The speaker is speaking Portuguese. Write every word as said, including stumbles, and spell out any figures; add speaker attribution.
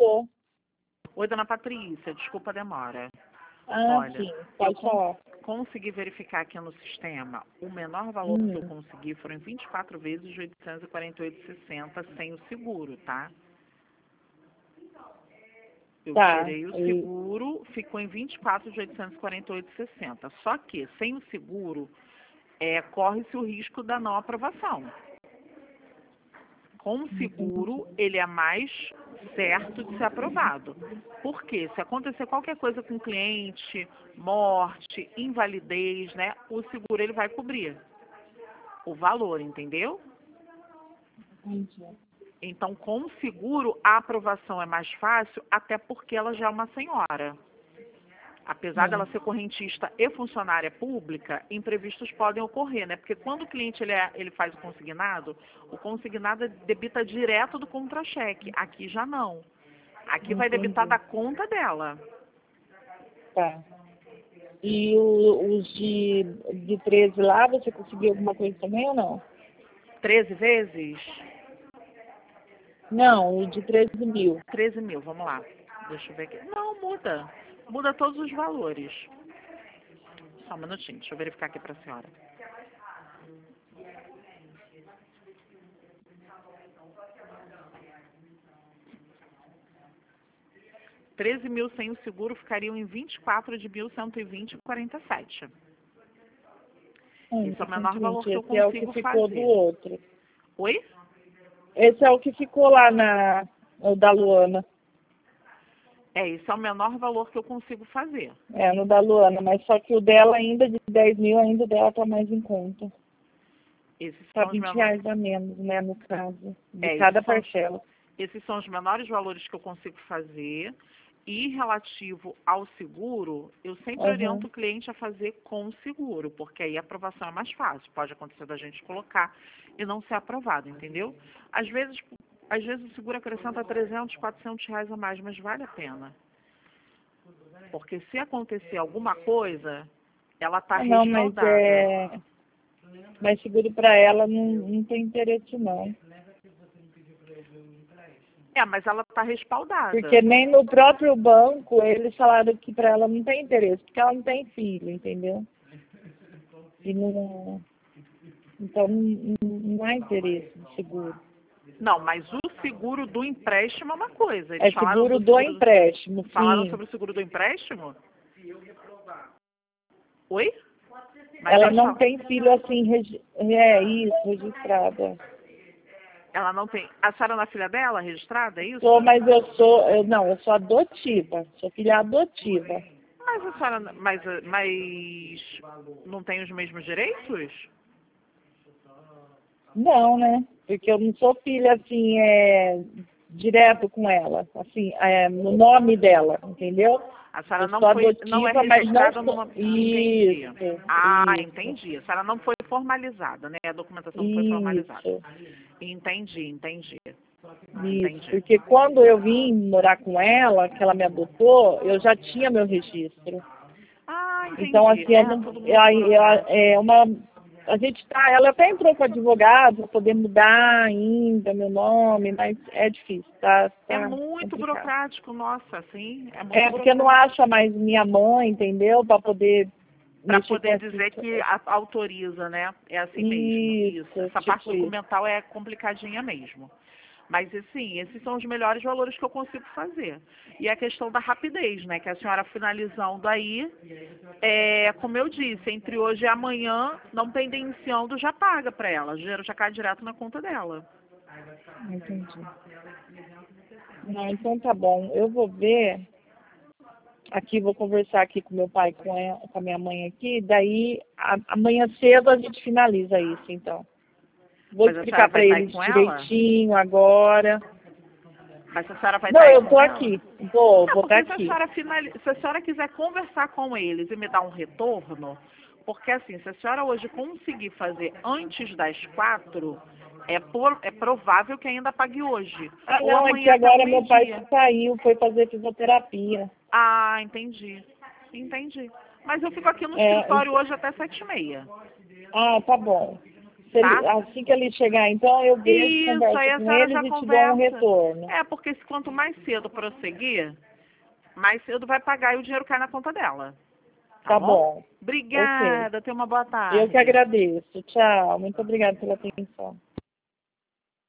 Speaker 1: Alô?
Speaker 2: Oi, dona Patrícia, desculpa a demora.
Speaker 1: Ah,
Speaker 2: Olha,
Speaker 1: sim,
Speaker 2: eu
Speaker 1: pode
Speaker 2: con
Speaker 1: falar.
Speaker 2: consegui verificar aqui no sistema, o menor valor que eu
Speaker 1: Hum,
Speaker 2: consegui foram vinte e quatro vezes de oitocentos e quarenta e oito reais e sessenta centavos sem o seguro, tá? Eu
Speaker 1: tá.
Speaker 2: tirei o
Speaker 1: E,
Speaker 2: seguro, ficou em vinte e quatro de oitocentos e quarenta e oito reais e sessenta centavos. Só que, sem o seguro, é, corre-se o risco da não aprovação. Com o
Speaker 1: entendi.
Speaker 2: seguro, ele é mais certo de ser aprovado. Por quê? Se acontecer qualquer coisa com o cliente, morte, invalidez, né, o seguro ele vai cobrir o valor, entendeu?
Speaker 1: Entendi.
Speaker 2: Então, com o seguro, a aprovação é mais fácil, até porque ela já é uma senhora. Apesar dela
Speaker 1: É,
Speaker 2: ser correntista e funcionária pública, imprevistos podem ocorrer, né? Porque quando o cliente ele, é- ele faz o consignado, o consignado debita direto do contra-cheque. Aqui já não. Aqui vai debitar
Speaker 1: entendi.
Speaker 2: da conta dela.
Speaker 1: Tá. E o- os de, de treze lá, você conseguiu alguma coisa também ou não?
Speaker 2: Treze vezes?
Speaker 1: Não, o de treze mil.
Speaker 2: Treze mil, vamos lá. Deixa eu ver aqui. Não, muda. Muda todos os valores. Só um minutinho, deixa eu verificar aqui para a senhora. Treze mil sem o seguro ficariam em vinte e quatro de mil cento e vinte e quarenta e sete.
Speaker 1: Hum,
Speaker 2: Esse é o menor valor
Speaker 1: vinte.
Speaker 2: que eu
Speaker 1: Esse é o que
Speaker 2: consigo
Speaker 1: ficou do
Speaker 2: fazer.
Speaker 1: outro.
Speaker 2: Oi?
Speaker 1: Esse é o que ficou lá na, no da Luana.
Speaker 2: É, esse é o menor valor que eu consigo fazer.
Speaker 1: É, no da Luana, mas só que o dela ainda, de dez mil, ainda o dela tá mais em conta.
Speaker 2: Esses
Speaker 1: Tá
Speaker 2: são os
Speaker 1: vinte
Speaker 2: menores.
Speaker 1: reais a menos, né, no caso, de
Speaker 2: É,
Speaker 1: cada
Speaker 2: esses são,
Speaker 1: parcela.
Speaker 2: esses são os menores valores que eu consigo fazer. E relativo ao seguro, eu sempre oriento
Speaker 1: Uhum.
Speaker 2: o cliente a fazer com o seguro, porque aí a aprovação é mais fácil. Pode acontecer da gente colocar e não ser aprovado, entendeu? Às vezes, às vezes o seguro acrescenta trezentos, quatrocentos reais a mais, mas vale a pena. Porque se acontecer alguma coisa, ela está
Speaker 1: Ah, não, mas
Speaker 2: respaldada.
Speaker 1: é. Mas seguro para ela não, não tem interesse não.
Speaker 2: É, mas ela está respaldada.
Speaker 1: Porque nem no próprio banco eles falaram que para ela não tem interesse, porque ela não tem filho, entendeu? E não. Então não, não há interesse no seguro.
Speaker 2: Não, mas o seguro do empréstimo é uma coisa. Eles
Speaker 1: É
Speaker 2: falaram
Speaker 1: seguro
Speaker 2: do
Speaker 1: do
Speaker 2: seguro.
Speaker 1: empréstimo,
Speaker 2: Falaram
Speaker 1: sim.
Speaker 2: sobre o seguro do empréstimo? Oi? Mas
Speaker 1: Ela
Speaker 2: eles
Speaker 1: não
Speaker 2: falam.
Speaker 1: tem filho assim, regi- é isso, registrada.
Speaker 2: Ela não tem. A senhora não é filha dela, registrada, é isso?
Speaker 1: Sou, mas eu sou, eu, não, eu sou adotiva, sou filha adotiva.
Speaker 2: Mas a senhora. Mas, mas não tem os mesmos direitos?
Speaker 1: Não, né? Porque eu não sou filha assim, é, direto com ela, assim, é, no nome dela, entendeu?
Speaker 2: A senhora
Speaker 1: Eu
Speaker 2: não
Speaker 1: sou
Speaker 2: foi, não é
Speaker 1: adotiva, mas não
Speaker 2: registrada
Speaker 1: sou.
Speaker 2: numa. Entendi.
Speaker 1: Isso,
Speaker 2: Ah,
Speaker 1: isso,
Speaker 2: entendi. A senhora não foi formalizada, né? A documentação não foi formalizada.
Speaker 1: isso,
Speaker 2: Entendi, entendi.
Speaker 1: isso.
Speaker 2: Entendi.
Speaker 1: Porque quando eu vim morar com ela, que ela me adotou, eu já tinha meu registro.
Speaker 2: Ah,
Speaker 1: Então,
Speaker 2: entendi.
Speaker 1: assim, eu
Speaker 2: É,
Speaker 1: não,
Speaker 2: tudo
Speaker 1: é,
Speaker 2: muito
Speaker 1: é é
Speaker 2: burocrático.
Speaker 1: uma. A gente tá, ela até entrou com advogado para poder mudar ainda meu nome, mas é difícil, tá,
Speaker 2: É
Speaker 1: tá
Speaker 2: muito
Speaker 1: complicado.
Speaker 2: burocrático, nossa, sim, é muito
Speaker 1: É, porque não
Speaker 2: burocrático.
Speaker 1: acha mais minha mãe, entendeu? Para poder
Speaker 2: Para
Speaker 1: mexer com
Speaker 2: poder
Speaker 1: essa
Speaker 2: dizer que
Speaker 1: história.
Speaker 2: a- autoriza, né? É assim mesmo. Isso.
Speaker 1: Isso,
Speaker 2: Essa parte
Speaker 1: tipo isso.
Speaker 2: documental é complicadinha mesmo. Mas, assim, esses são os melhores valores que eu consigo fazer. E a questão da rapidez, né? Que a senhora finalizando aí, é, como eu disse, entre hoje e amanhã, não pendenciando, já paga para ela. O dinheiro já cai direto na conta dela.
Speaker 1: Entendi. Não, então tá bom. Eu vou ver aqui, vou conversar aqui com meu pai, com, ela, com a minha mãe aqui, daí a- amanhã cedo a gente finaliza isso, então. Vou
Speaker 2: Mas a senhora
Speaker 1: explicar
Speaker 2: vai
Speaker 1: para
Speaker 2: estar aí
Speaker 1: eles
Speaker 2: com ela?
Speaker 1: direitinho agora.
Speaker 2: Mas a senhora vai estar
Speaker 1: Não,
Speaker 2: aí
Speaker 1: eu tô
Speaker 2: com ela?
Speaker 1: aqui. Vou,
Speaker 2: Não,
Speaker 1: vou estar
Speaker 2: porque se a
Speaker 1: aqui.
Speaker 2: senhora finali... se a senhora quiser conversar com eles e me dar um retorno, porque assim, se a senhora hoje conseguir fazer antes das quatro, é, por... é provável que ainda pague hoje.
Speaker 1: Ah,
Speaker 2: Ou
Speaker 1: não, é que
Speaker 2: amanhã até o
Speaker 1: agora meu pai
Speaker 2: meio-dia.
Speaker 1: saiu, foi fazer fisioterapia.
Speaker 2: Ah, entendi. Entendi. Mas eu fico aqui no
Speaker 1: É,
Speaker 2: escritório
Speaker 1: ent-
Speaker 2: hoje até sete e meia.
Speaker 1: ah, tá bom. Se ele-
Speaker 2: tá?
Speaker 1: assim que ele chegar, então, eu vejo,
Speaker 2: Isso,
Speaker 1: converso
Speaker 2: aí a
Speaker 1: com
Speaker 2: senhora
Speaker 1: eles
Speaker 2: já
Speaker 1: e te dou um
Speaker 2: conversa.
Speaker 1: retorno.
Speaker 2: É, porque se quanto mais cedo prosseguir, mais cedo vai pagar e o dinheiro cai na conta dela. Tá,
Speaker 1: Tá
Speaker 2: bom?
Speaker 1: bom. Ok.
Speaker 2: Obrigada, tenha uma boa tarde.
Speaker 1: Eu que agradeço. Tchau. Muito obrigada pela atenção.